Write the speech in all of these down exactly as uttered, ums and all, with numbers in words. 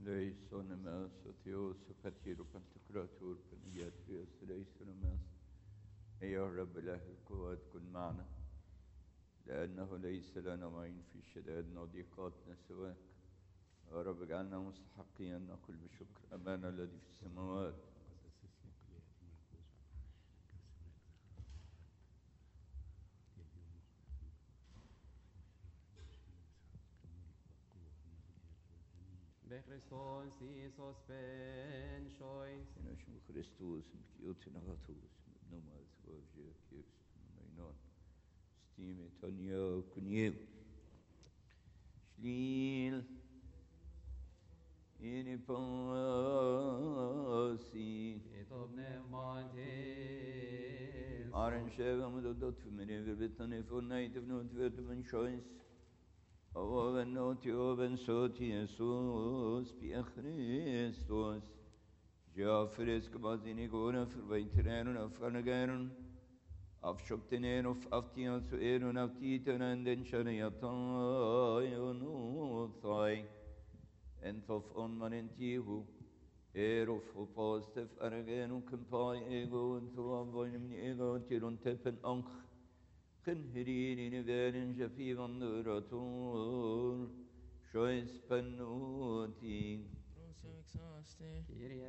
Leison emas och teos och katir och pantokrator بنياتريوس ليسون emas يا رب له القوات كن معنا لأنه ليس لنا معين في شدائدنا وضيقاتنا سواك يا رب اجعلنا مستحقين أن نقول بشكر أبانا الذي في السماوات بخريستوس إيسوس بن شويس نشم Kristus بكيوتنا غطوس نماز وفجر كيرس نينون ستيمي تانيا كنيو شليل إني باسي إتوب نمانتيس Aren شاوة مدودات في مني فربتني فورنايت فنوت فرد من شويس أوبن نوتي أوبن صوتي يسوس بأخريستوس جافرس كبازيني غورا فربيترين أفرنغيرن أفشبتنين أف أفتيان سؤيرن أفتيتن أندن شريطاي ونوثاي انثف أنمن انتيهو إيروف وباستف أرغين كمباي إيغو انثو أبوين من إيغو تيرون تبن أنخ خنهرين نبالن جفيفا نوراتور شويس بنوتي So exhausted. Kyrie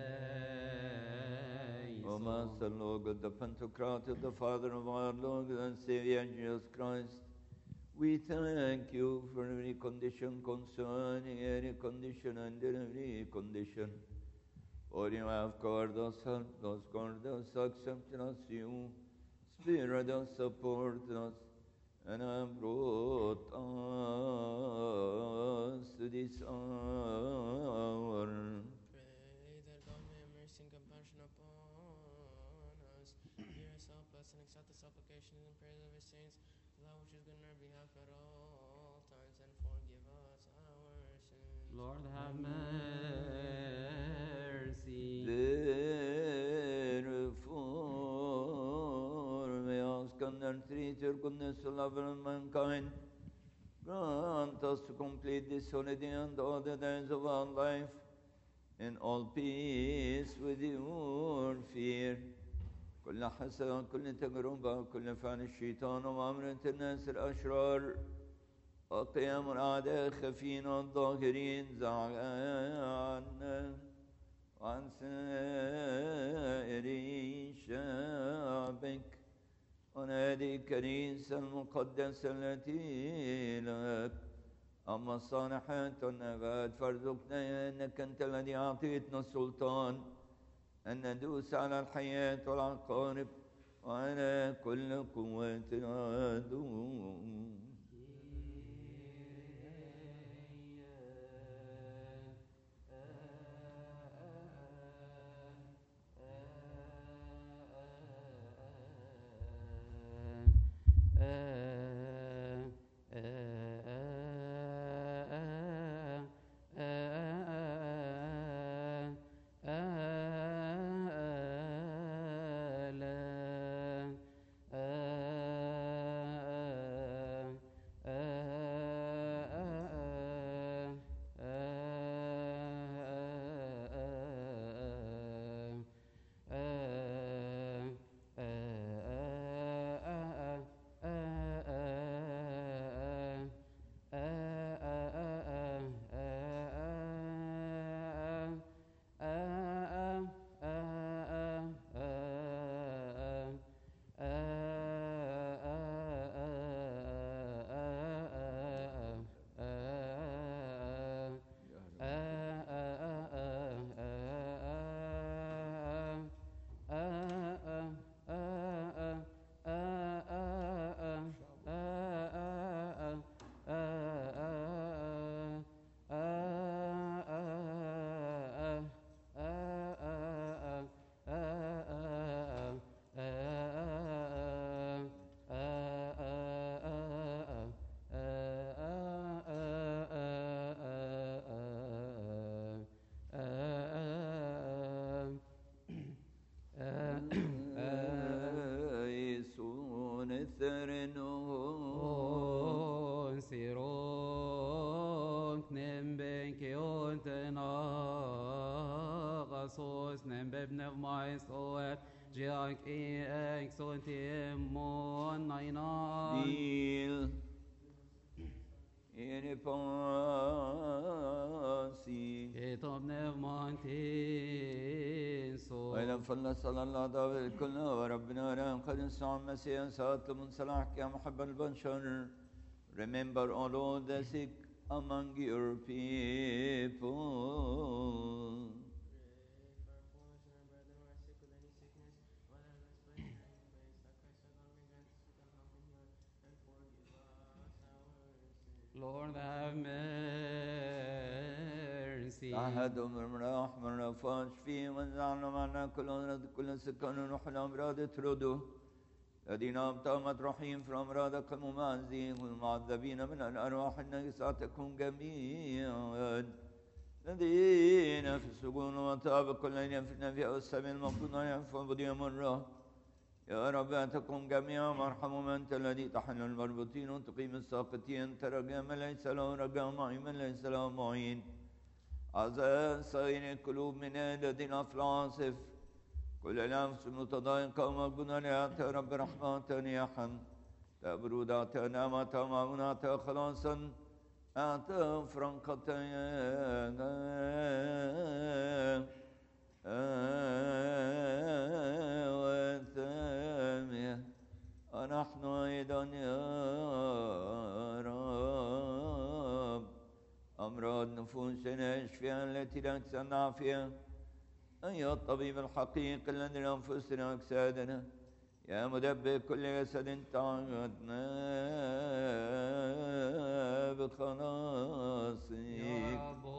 O eleison Master Lord God, the Pantocrator, the Father of our Lord and Savior Jesus Christ, we thank you for every condition concerning any condition and every condition. For you have covered us, helped us, guarded us, accepted us, you spared us, supported us, and have brought us to this hour. Pray that God may have mercy and compassion upon us. Hear us, help us, and accept the supplications and prayers of his saints, for that which is good in our behalf at all times, and forgive us our sins. Lord have mercy. Therefore, we ask and entreat your goodness to love and mankind. Grant us to complete this holiday and all the days of our life in all peace with your fear. كل حسن كل تجربة كل فعل الشيطان ومعاملة الناس الأشرار وقيام الأعداء الخفين والظاهرين زعلنا وعن سائر شعبك ونادي الكنيسة المقدسة التي لك أما الصالحات والنبات فارزقنا أنك أنت الذي أعطيتنا السلطان أن ندوس على الحياة والعقارب وعلى كل قوة العدو Kionten agasos nembebnev mais oet Giak e exontimon nainan Deal in pasi. Kitab nevmantin so وإذا فلنسأل الله داود كلنا وربنا رحم قد نسمع مسيح ساعات من صلاحك يا محب البشر. Remember all the sick among your people. Lord have mercy. تعهدوا من المراح من الرفاش فيه وانزعنا معنا كل أمراض كل سكان ونحن الأمراض تردوا الذين أبطأمت رحيم في الأمراض كالممازين والمعذبين من الأرواح النجساتكم جميعا الذين في السجون وطاب كل ينفذنا في السبيل المفروض أن ينفذ بدي مرة يا رب أنتكم جميعا مرحموا من أنت الذي تحل المربوطين وتقيم الساقطين ترجى من ليس له رجاء معين من ليس له معين عزاء سائر القلوب من الذين في العاصف كل الأنفس المتضايقة ومقبونا لأنت يا رب رحمة يحن تبرود أعطى نعمة معونة أعطى خلاصا أعطى فرنقة وثامية ونحن أيضا يا رب أمراض نفوسنا اشفيها التي لا تسمع فيها أيها الطبيب الحقيقي الذي لأنفسنا وأجسادنا يا مدبر كل جسد تعهدنا بخلاصك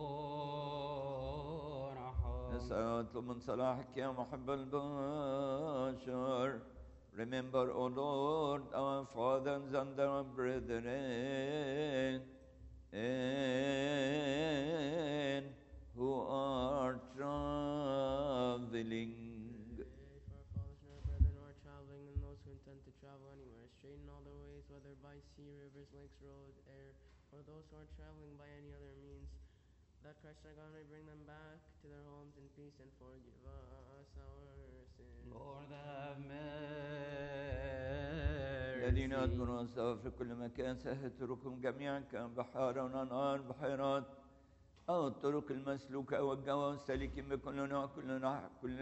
نسأل ونطلب من صلاحك يا محب البشر. Remember, O Lord, our fathers and our brethren, and who are traveling. Pray for our fathers and our brethren who are traveling and those who intend to travel anywhere. Straighten all their ways, whether by sea, rivers, lakes, road, air, or those who are traveling by any other means. That Christ our God may bring them back to their homes in peace and forgive us our sins. Lord have الذين mercy. يدبرون السفر في كل مكان سهل طرقهم جميعا كبحار ونهار بحيرات أو الطرق المسلوكة والجوى والسالكين بكل نوع كل نوع كل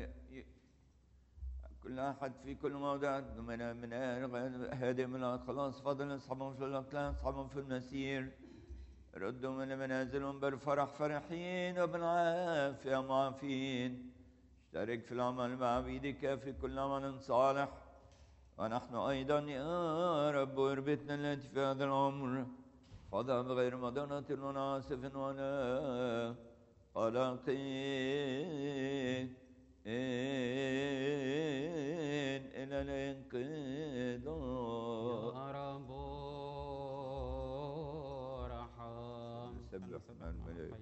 كل أحد في كل موضع من من هذه من الخلاص فضل أصحابهم في الأقلام أصحابهم في المسير ردوا من منازلهم بالفرح فرحين وبالعافية معافين. اشترك في العمل مع عبيدك في كل عمل صالح ونحن أيضا يا رب اربطنا التي في هذا العمر فضى بغير مضنة ولا آسف ولا قلق إلى الانقضاء. يا رب ارحم. نسبح مع الملائكة.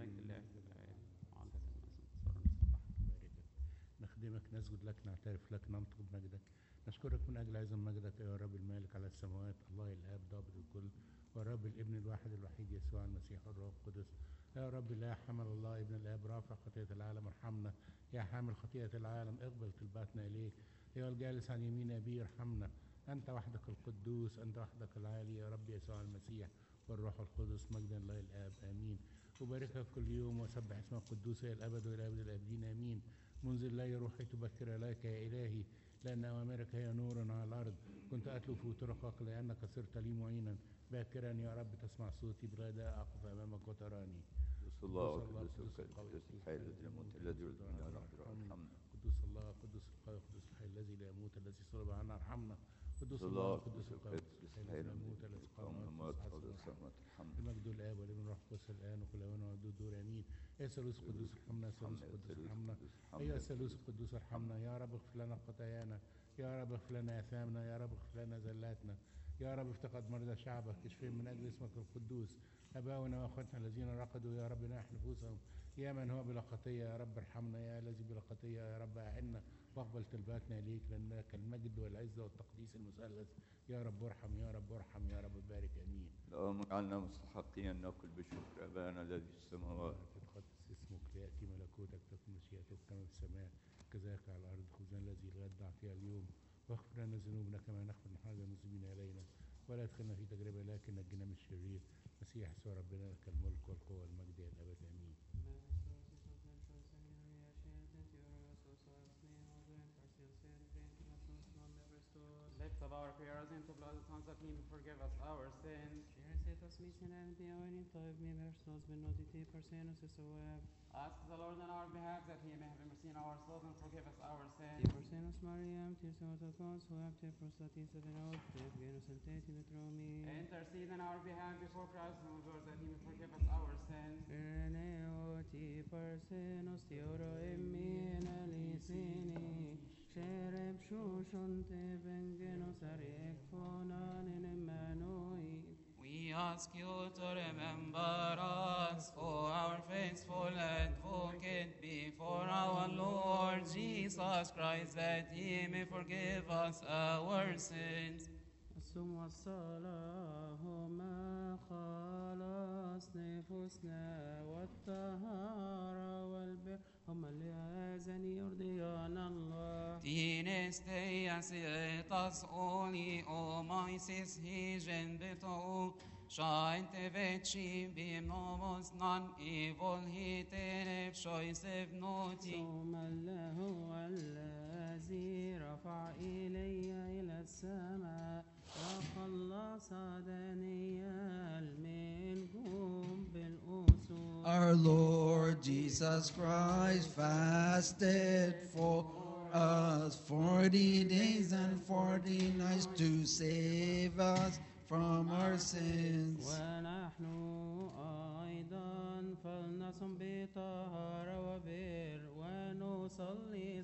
نخدمك نسجد لك نعترف لك ننطق بمجدك نشكرك من أجل عظم مجدك يا رب المالك على السماوات الله الآب ضابط الكل والرب الابن الواحد الوحيد يسوع المسيح الروح القدس يا رب لا حمل الله ابن الآب رافع خطية العالم ارحمنا يا حامل خطية العالم اقبل طلباتنا إليك يا الجالس عن يمين أبي ارحمنا أنت وحدك القدوس أنت وحدك العالي يا رب يسوع المسيح والروح القدس مجدا الله الآب آمين أباركك كل يوم وسبح اسمك القدوس إلى الأبد وإلى أبد الآبدين آمين منذ الليل روحي تبكر إليك يا إلهي لأن أوامرك هي نور على الأرض كنت أتلو في طرقك لأنك صرت لي معينا باكرا يا رب تسمع صوتي بغداء أقف أمامك وتراني قدوس الله قدوس القدوس الحي الذي لا يموت الذي يرد من الأرض ارحمنا. قدوس الله قدوس القوي قدوس الحي الذي لا يموت الذي صلب عنا ارحمنا قدوس الله قدوس القوي قدوس الحي الذي لا يموت الذي قام من الأموات ارحمنا المجد الآب والابن والروح القدس الآن وكل أوان وعدود دور آمين يا ثالوث القدوس ارحمنا يا ثالوث القدوس ارحمنا أيها الثالوث القدوس ارحمنا يا رب اغفر لنا خطايانا يا رب اغفر لنا آثامنا يا رب اغفر لنا زلاتنا يا رب افتقد مرضى شعبك اشفهم من أجل اسمك القدوس أباؤنا وأخواتنا الذين رقدوا يا رب ناح نفوسهم. يا من هو بلا خطية يا رب ارحمنا، يا الذي بلا خطية يا رب أعنا واقبل طلباتنا إليك، لأنك المجد والعزة والتقديس المثلث. يا رب ارحم يا رب ارحم يا رب بارك آمين. اللهم اجعلنا مستحقين أن نأكل بشكر أبانا الذي في السماوات. تتقدس اسمك، ليأتي ملكوتك، تكن مشيئتك كما في السماء كذلك على الأرض. خبزنا الذي غدا فيها اليوم، واغفر لنا ذنوبنا كما نغفر نحن المذنبين إلينا، ولا تدخلنا في تجربة لكن نجنا من الشرير. مسيح يسوع ربنا لك الملك والقوة والمجد إلى الأبد آمين. Lift up our prayers into blood of sons of him, forgive us our sins. Ask the Lord on our behalf that he may have mercy on our souls and forgive us our sins. Intercede on our behalf before Christ and Lord that he may forgive us our sins. We ask you to remember us, O our faithful advocate, before our Lord Jesus Christ, that he may forgive us our sins. الصوم والصلاة هما خلاص نفوسنا، والطهارة والبر هما اللذان يرضيان الله. Tines tejas etas oli omaisis higen betou, shainte veci bim nomos nan evol hitenef shoisev noti. ثم الله الذي رفع إلي إلى السماء وخلص دانيال منكم بالأسود. Our Lord Jesus Christ fasted for us forty days and forty nights to save us from our sins. ونحن أيضا فلنصم بطهارة وبر ونصلي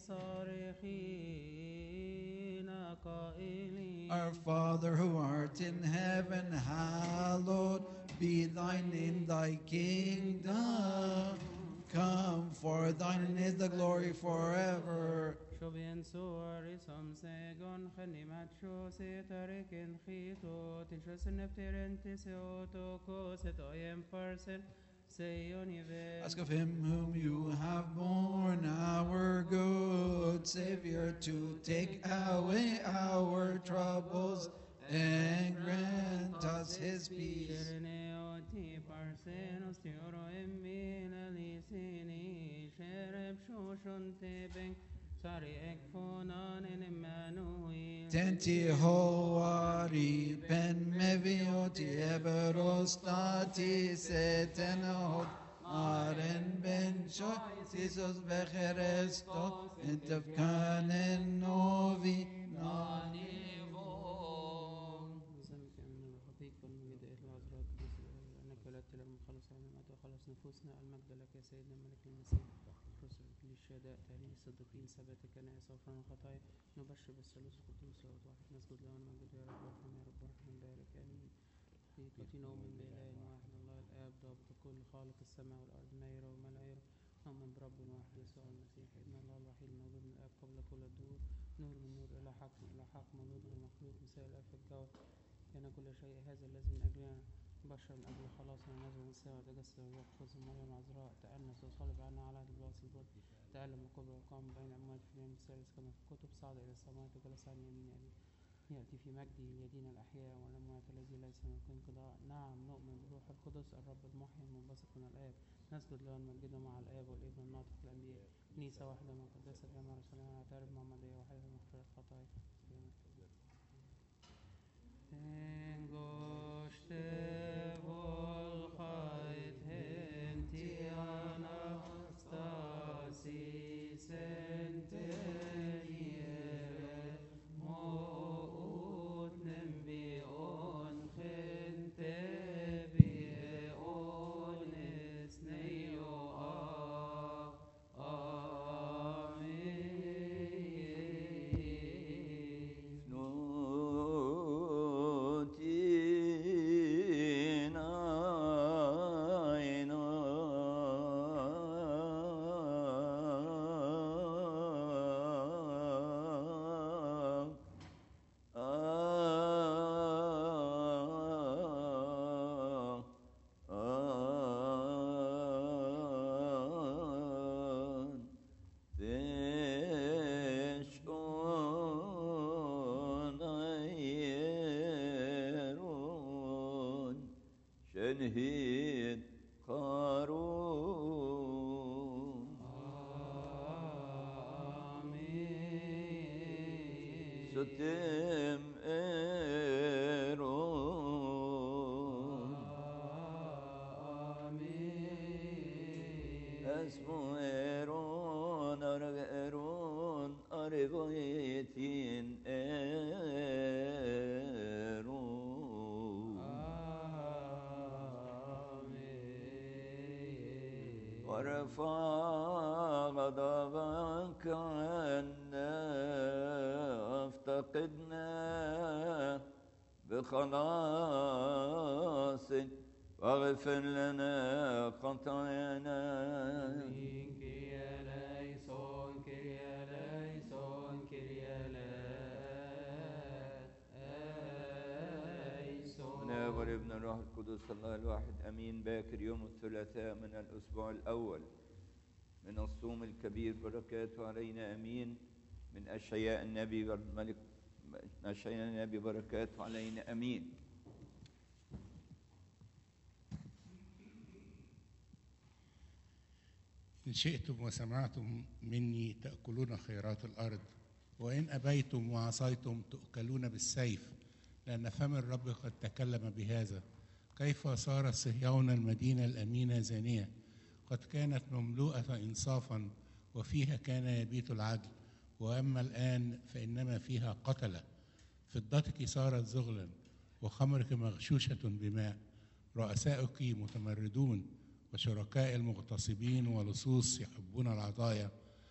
صارخين قائلين. Our Father who art in heaven, hallowed be thy name, thy kingdom come, for thine is the glory forever. شوبين سوري سمسيجون خنيمات شو سيتركن خيتو تنشوس نفترن تسيوتو كوستو يمبرسن سيونيفي. Ask of him whom you have borne, our good Savior, to take away our troubles and grant us his peace. شرنيوتي بارسينوس تيورو إمينا لسيني شرب شوشون تبين Tenti hoari pen mevioti eberostati setenot aren ben shoy sisos becheresto entefkanen novi nanivo. نفوسنا المجد لك يا سيدنا الملك المسيح. رسل كل الشهداء تاريخ الصديقين ثبات كنائس غفران الخطايا. نبشر بالثالوث القدوس صلوات واحد نسجد له ونمجد يا رب ارحم يا رب ارحم بارك امين. حقيقة نؤمن بإله واحد الله الآب ضابط كل خالق السماء والأرض ما يرى وما لا يرى. نؤمن برب واحد يسوع المسيح ابن الله الوحيد المولود من الآب قبل كل الدهور، نور من نور إلى حق إلى حق، مولود غير مخلوق مثال الآب في الجوهر. كان كل شيء هذا الذي من أجلنا بشر من أجل خلاصنا نزل من السماء وتجسد الروح القدس من مريم العذراء، تأنس وصلب عنا على عهد البلاط البر، تألم وكبر وقام بين الأموات في اليوم الثالث كما في الكتب، صعد إلى السماوات وجلس عن يمين أبيه، يأتي في مجده ليدين الأحياء والأموات الذي ليس ملك انقضاء. نعم نؤمن بالروح القدس الرب المحيي المنبثق من الآب، نسجد له ونمجده مع الآب والابن الناطق الأنبياء، كنيسة واحدة مقدسة جامعة رسولنا، نعترف معمدية واحدة لمغفرة الخطايا. بنهيد قارون ستم إيرون اسمه إيرون أرغ إيرون أرغيتين إيرون ورفع غضبك عنا افتقدنا بخلاصك واغفر لنا خطايانا من والابن الروح القدس الله الواحد امين. باكر يوم الثلاثاء من الاسبوع الاول من الصوم الكبير بركاته علينا امين. من اشعياء النبي الملك اشعياء النبي بركاته علينا امين. إن شئتم وسمعتم مني تأكلون خيرات الأرض، وإن أبيتم وعصيتم تؤكلون بالسيف، لأن فم الرب قد تكلم بهذا. كيف صار صهيون المدينة الأمينة زانية، قد كانت مملوءة إنصافا وفيها كان يبيت العدل، وأما الآن فإنما فيها قتلة. فضتك صارت زغلا وخمرك مغشوشة بماء، رؤساؤك متمردون وشركاء المغتصبين ولصوص يحبون العطايا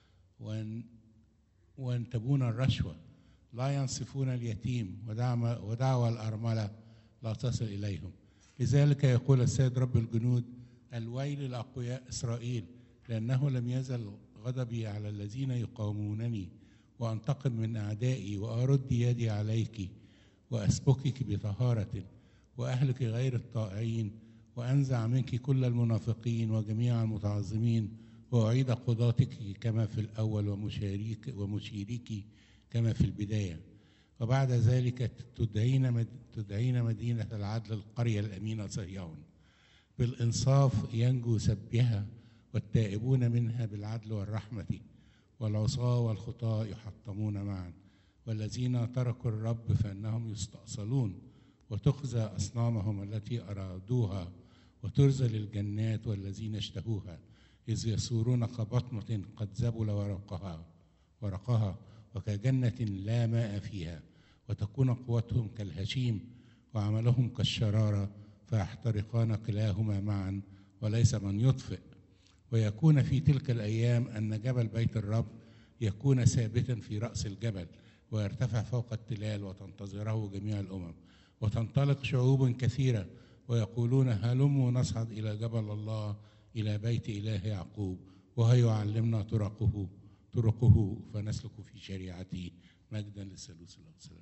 وينتبون الرشوة، لا ينصفون اليتيم ودعوى الأرملة لا تصل إليهم. لذلك يقول السيد رب الجنود: الويل لأقوياء إسرائيل، لأنه لم يزل غضبي على الذين يقاومونني، وأنتقم من أعدائي وأرد يدي عليك وأسبكك بطهارة وأهلك غير الطائعين، وأنزع منك كل المنافقين وجميع المتعظمين، وأعيد قضاتك كما في الأول ومشاريك ومشيريك كما في البداية. وبعد ذلك تدعين تدعين مدينة العدل القرية الأمينة صهيون. بالإنصاف ينجو سبها، والتائبون منها بالعدل والرحمة، والعصاة والخطاة يحطمون معا، والذين تركوا الرب فإنهم يستأصلون، وتخزى أصنامهم التي أرادوها، وترزل الجنات والذين اشتهوها، إذ يسورون كبطمة قد زبل ورقها ورقها وكجنة لا ماء فيها، وتكون قوتهم كالهشيم وعملهم كالشرارة، فيحترقان كلاهما معا وليس من يطفئ. ويكون في تلك الأيام أن جبل بيت الرب يكون ثابتا في رأس الجبل، ويرتفع فوق التلال، وتنتظره جميع الأمم، وتنطلق شعوب كثيرة ويقولون: هلموا نصعد إلى جبل الله، إلى بيت إله يعقوب، وهو يعلمنا طرقه طرقه فنسلك في شريعته. مجدا للثالوث الأقدس.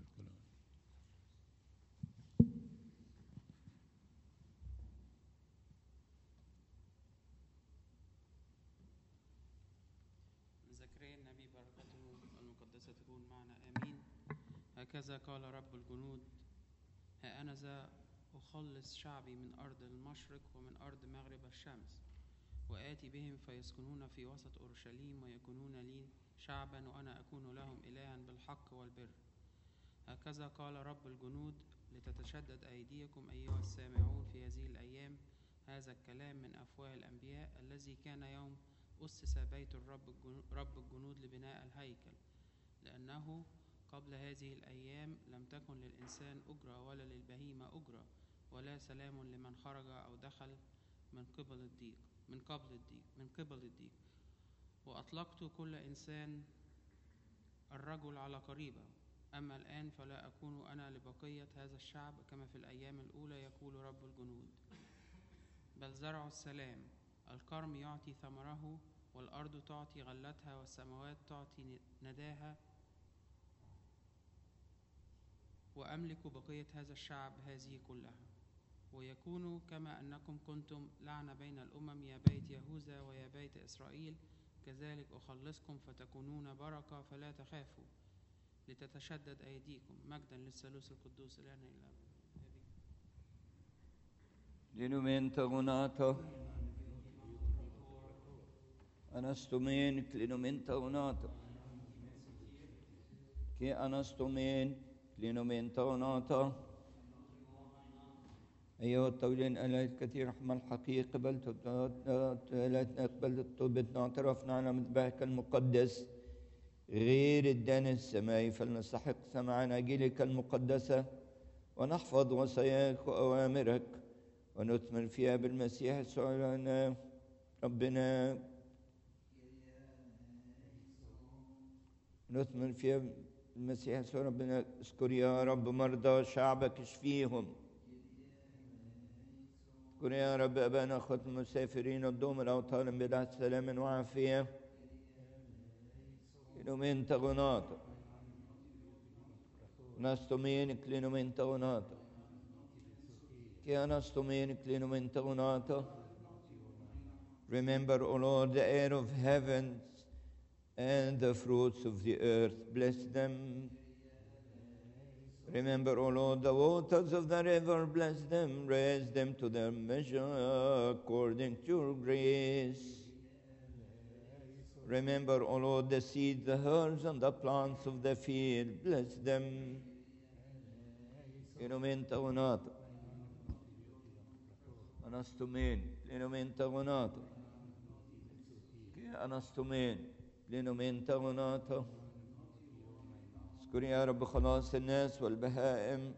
زكريا النبي بركته المقدسة تكون معنا آمين. هكذا قال رب الجنود: ها أنا ذا أخلص شعبي من أرض المشرق ومن أرض مغرب الشمس، وآتي بهم فيسكنون في وسط أورشليم، ويكونون لي شعبا، وأنا أكون لهم إلها بالحق والبر. هكذا قال رب الجنود: لتتشدد أيديكم أيها السامعون في هذه الأيام هذا الكلام من أفواه الأنبياء، الذي كان يوم أسس بيت الرب رب الجنود لبناء الهيكل، لأنه قبل هذه الأيام لم تكن للإنسان أجرة ولا للبهيمة أجرة، ولا سلام لمن خرج أو دخل من قبل الضيق من قبل الضيق من قبل الضيق وأطلقت كل إنسان الرجل على قريبه. أما الآن فلا أكون أنا لبقية هذا الشعب كما في الأيام الأولى، يقول رب الجنود، بل زرع السلام. الكرم يعطي ثمره، والأرض تعطي غلتها، والسماوات تعطي نداها، وأملك بقية هذا الشعب هذه كلها. ويكون كما أنكم كنتم لعنة بين الأمم يا بيت يهوذا ويا بيت إسرائيل، كذلك أخلصكم فتكونون بركة، فلا تخافوا، لتتشدد أيديكم. مجدا للثالوث القدوس الآن إلى الأبد. Linumenta gonata. Anastomen clinumenta gonata. Che anastomen clinumenta gonata. أيها الطويلين ألا الكثير رحمة الحقيقة قبلت قبلت توبتنا اعترفنا على مذبحك المقدس غير الدان السماوي فلنستحق سماع أناجيلك المقدسة ونحفظ وصاياك وأوامرك ونثمر فيها بالمسيح يسوع لنا ربنا نثمر فيها بالمسيح يسوع ربنا. اذكر يا رب مرضى شعبك اشفيهم. اذكر يا رب أبانا أخوة المسافرين الدوم الأوطان بلا سلام وعافية. كلمين تغناطة نستمين كلمين تغناطة كي نستمين كلمين تغناطة. Remember, O Lord, the air of heaven and the fruits of the earth. Bless them. Remember, O Lord, the waters of the river. Bless them. Raise them to their measure according to your grace. Remember, O Lord, the seeds, the herbs, and the plants of the field. Bless them. Inumenta gonata. Anastumen. Inumenta gonata. Anastumen. Inumenta gonata. اذكر يا رب خلاص الناس والبهائم.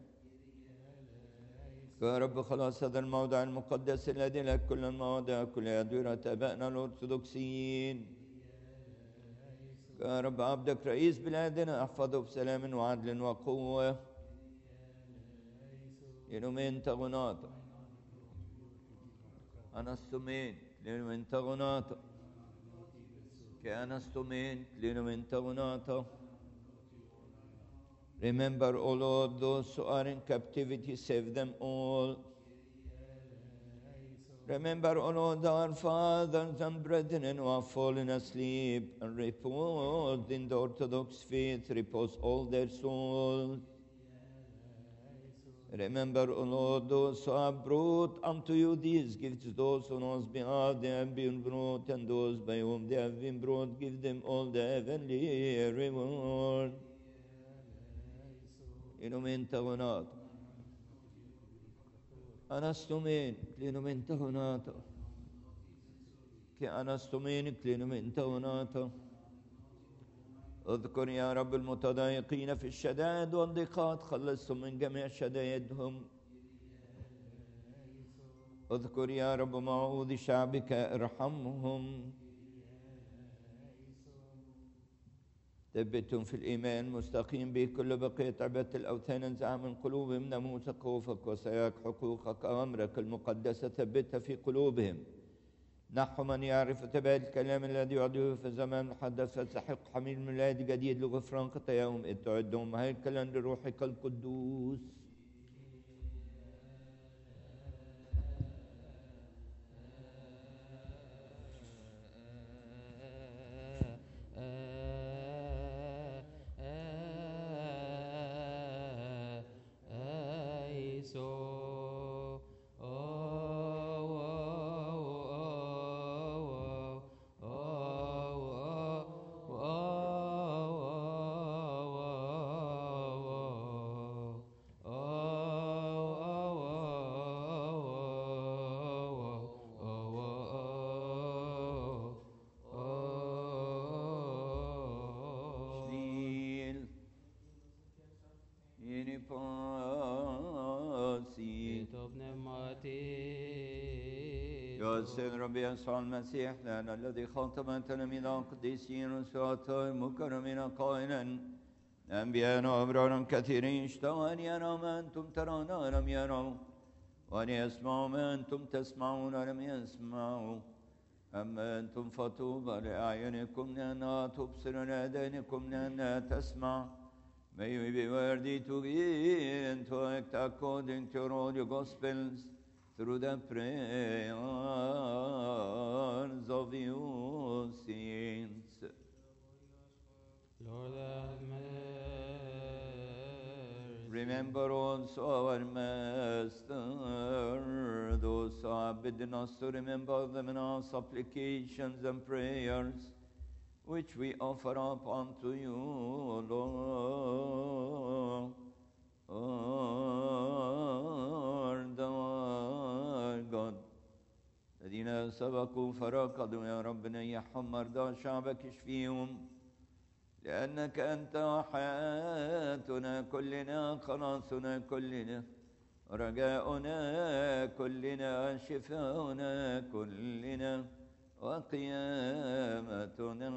يا رب خلاص هذا الموضع المقدس الذي لك كل المواضع كل أديرة آبائنا الأرثوذكسيين. يا رب عبدك رئيس بلادنا احفظه بسلام وعدل وقوة. ينومين تغناطة أنستمين لينومين تغناطة كأنستمين لينومين تغناطة. Remember, O Lord, those who are in captivity, save them all. Remember, O Lord, our fathers and brethren who have fallen asleep and reposed in the Orthodox faith, repose all their souls. Remember, O Lord, those who have brought unto you these gifts, those on whose behalf they have been brought, and those by whom they have been brought, give them all the heavenly reward. Inumenta gonata. Anastumen, clinumenta gonata. كأنستمين كلينمنت وناتا. اذكر يا رب المتضايقين في الشدائد والضيقات خلصهم من جميع شدائدهم. اذكر يا رب موعود شعبك ارحمهم. ثبتهم في الإيمان مستقيم به كل بقية عبادة الأوثان انزع من قلوبهم ناموس خوفك وسياك حقوقك أمرك المقدسة ثبتها في قلوبهم. نحو من يعرف تبع الكلام الذي يعده في الزمان محدث فسحق حميل ميلاد جديد لغفران خطاياهم إذ تعدهم هيكلا لروحك القدوس. سيد ربي يسوع المسيح لأن الذي خاطب تلاميذ القديسين وسواته مكرمين قائلا أنبياء وأبرار كثيرين اشتهوا أن يروا ما أنتم ترون ولم يروا وأن يسمعوا ما أنتم تسمعون ولم يسمعوا. أما أنتم فطوبى لأعينكم لأنها تبصر ولآذانكم لأنها تسمع. May we be worthy to be and to act according to all your gospels through the prayers of you saints. Lord have mercy. Remember also our Master, those who have bidden us to remember them in our supplications and prayers, which we offer up unto you, Lord, Lord our God. الذين سبقوا فركضوا يا رب نيحهم مرضى شعبك اشفيهم، لأنك أنت حياتنا كلنا، خلاصنا كلنا، رجاؤنا كلنا، شفاؤنا كلنا، وقيامتنا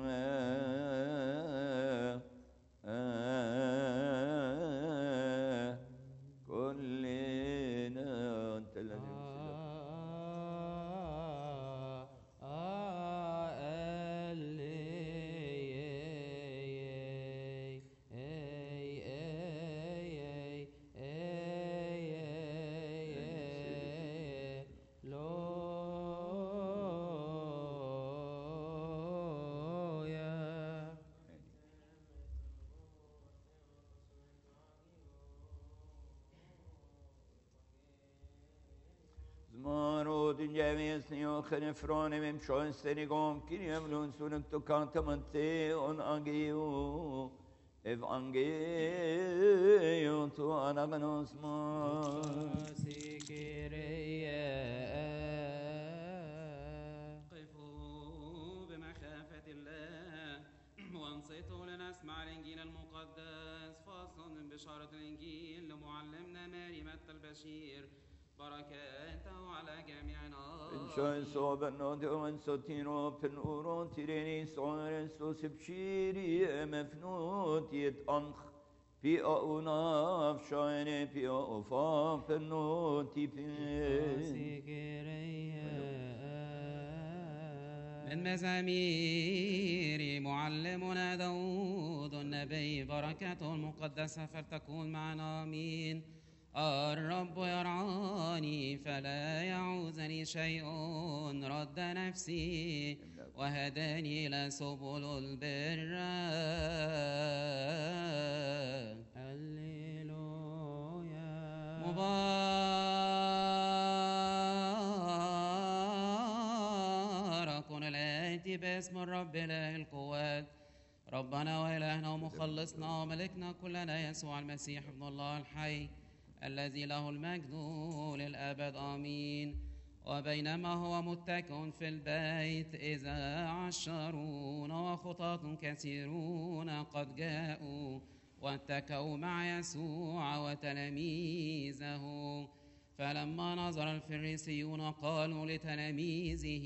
كلنا. أنت الذي Nefrone mem schoenstenigom kiniemlun sunek to kantamante on ageo evangelion to anaganos ma قفوا بمخافة الله وانصتوا لنسمع الإنجيل المقدس. فصل من بشارة الإنجيل لمعلمنا ماري متى البشير، بركاته على جميعنا. Şöyle soğuben diyorsun sotino pen uron tireni sonra sos bşiri mefnut yet anх pi auna şayne pi ofa penut tipi. من مزامير معلمنا داود النبي، بركاته المقدسة فلتكون معنا آمين. الرب يرعاني فلا يعوزني شيء، رد نفسي وهداني إلى سبل البر. هللويا. مبارك الآتي باسم الرب إله القوات، ربنا وإلهنا ومخلصنا وملكنا كلنا يسوع المسيح ابن الله الحي، الذي له المجد للأبد آمين. وبينما هو متكئ في البيت إذا عشرون وخطاة كثيرون قد جاءوا واتكأوا مع يسوع وتلاميذه. فلما نظر الفريسيون قالوا لتلاميذه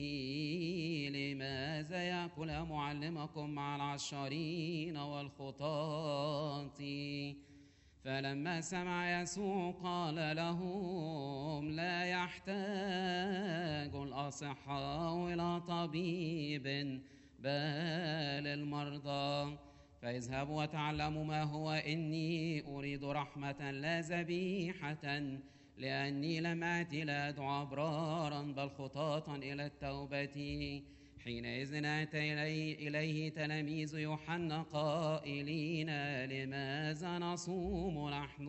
لماذا يأكل معلمكم مع العشارين والخطاة؟ فلما سمع يسوع قال لهم لا يحتاج الأصحاء إلى طبيب بل المرضى. فاذهبوا وتعلموا ما هو، إني أريد رحمة لا ذبيحة، لأني لم آتي لأدعو أبرارا بل خطاة إلى التوبة. حينئذ أتى إلي إليه تلاميذ يوحنا قائلين لماذا نصوم نحن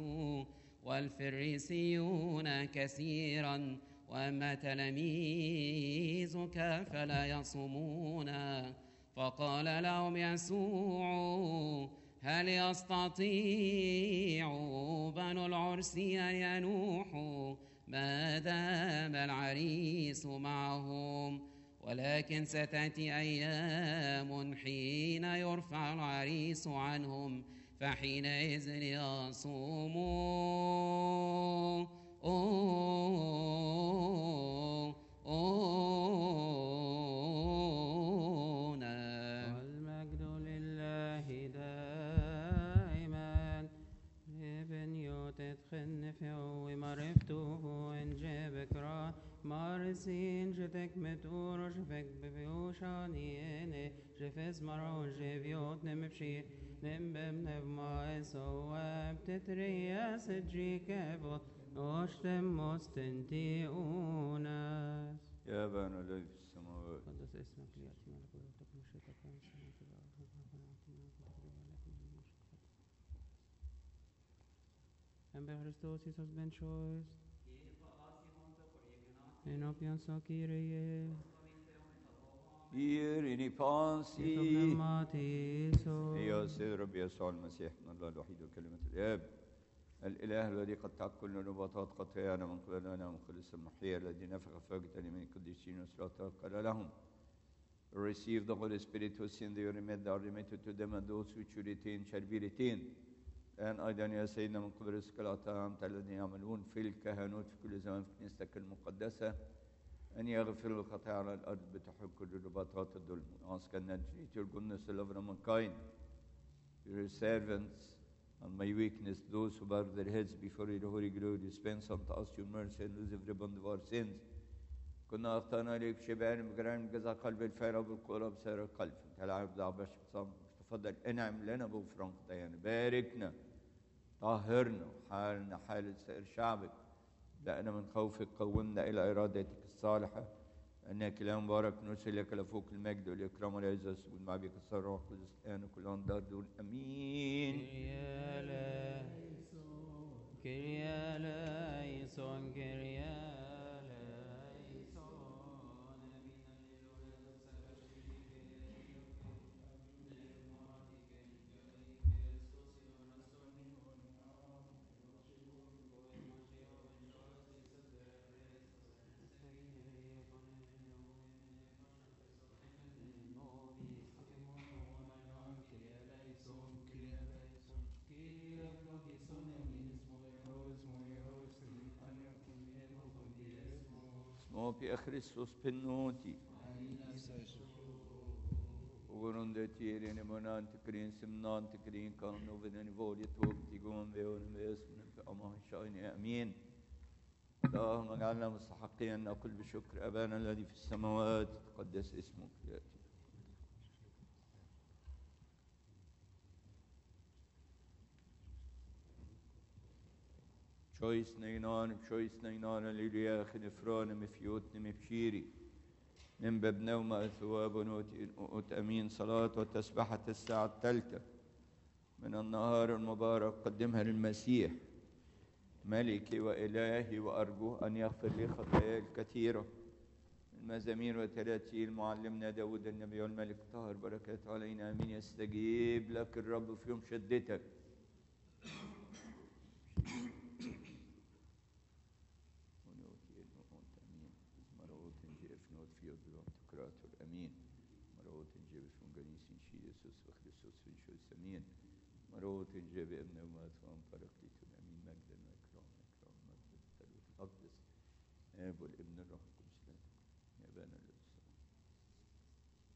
والفريسيون كثيرا وأما تلاميذك فلا يصومون؟ فقال لهم يسوع هل يستطيع بنو العرس أن ينوحوا ما دام العريس معهم؟ ولكن ستأتي أيام حين يرفع العريس عنهم، فحينئذ يصوموا. والمجد لله دائما. ابن يوتت خنف ومرفته ان جابك را مارسين جتك متور جفك ببيوشانيين جفز مرون جفيوت نمبشي نمبم نبما سواب تتريا سجي كبوت واشتم مستنتي أوناس. يا بنا الذي في السماوات قدس اسمك ليأتي ملكوتك مشيئتك كما في السماء كذلك. and by Christos Jesus ben choice. En opiansa Kyrie, إيريني et بانسي pneumatiso. يا سيد ربي يسوع المسيح ابن الله الوحيد وكلمة الآب الإله الذي قد تعب كل نبطات خطايانا من قبلنا من خلص المحيا الذي نفخ فوجدني من القديسين وصلاة قال لهم receive the Holy Spirit who sin they remit are remitted to them and those which you retain shall be retained. الآن أيضا يا سيدنا من قبل الصلاة أنت الذين يعملون في الكهنوت في كل زمان في كنيستك المقدسة أن يغفر الخطايا على الأرض بتحب كل رباطات الظلم. Ask and entreat your goodness, the love of mankind, your servants, and my weakness, those who bow their heads before your holy glory, dispense unto us your mercy and lose every bond of our sins. كنا أخطأنا إليك شبعان بجرائم جزاء قلب الفعل وبالقول وبسير القلب. أنت العبد عباش تفضل انعم لنا بغفران خطايانا. باركنا طهرنا حالنا حال سائر شعبك. دعنا من خوفك قومنا إلى إرادتك الصالحة أنك لا مبارك نرسل لك لفوق المجد والإكرام والعزة والسجود مع بك الصلاة والقدس الآن وكل عن دار دون أمين. Kyrie eleison, Kyrie eleison, Kyrie eleison. Smopi a Christus pennuti. Ugorunde tieri ne monante krin simnante krin kan novene vårje tog tigon veon vesmen فأما شاين آمين. اللهم اجعلنا مستحقين أن نقول بشكر أبانا الذي في السماوات تقدس اسمك يأتي. شويس نينان بشويس نينان لليا خنفران مفيوت مبشيري من بابنا وما ثواب نوت أمين صلاة وتسبحة الساعة الثالثة من النهار المبارك قدمها للمسيح ملكي وإلهي وأرجوه أن يغفر لي خطاياي الكثيرة. المزامير وتراتيل معلمنا داود النبي والملك طاهر بركات علينا آمين. يستجيب لك الرب في يوم شدتك. مروت جاب ابن ومات وانفرقت امين مجدا واكرام اكرام مجد الثالوث الاقدس اب والابن الروح القدس يا ابانا